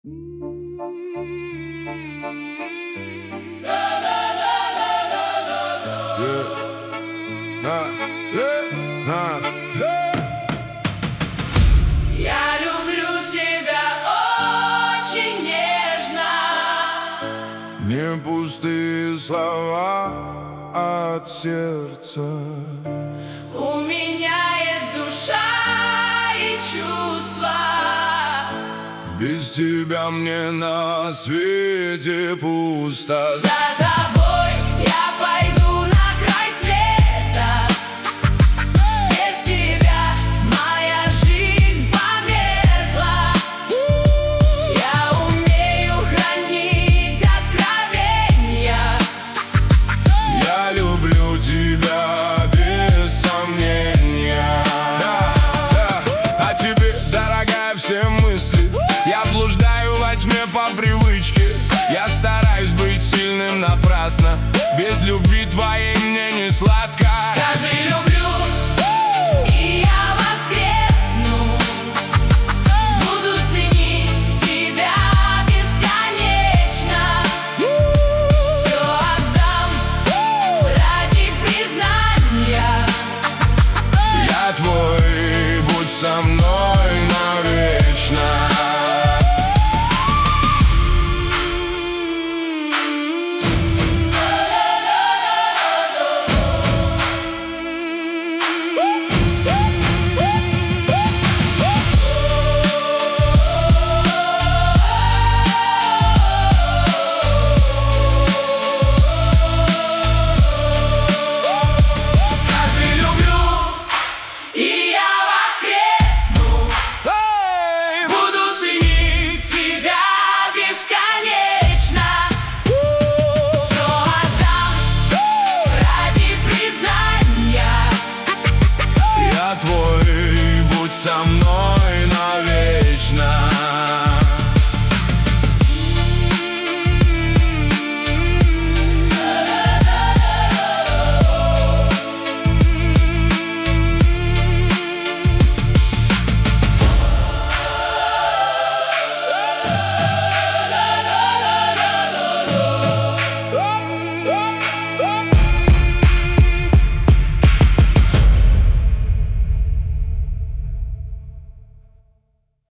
Я люблю тебя очень нежно. Не пустые слова от сердца. У меня есть душа и чувства. Без тебя мне на свете пусто. За тобой я пойду на край света. Без тебя моя жизнь померкла. Я умею хранить откровения. Я люблю тебя без сомнения. А тебе, дорогая, все мысли. Я блуждаю во тьме по привычке. Я стараюсь быть сильным напрасно. Без любви твоей мне не сладко. Скажи, люблю.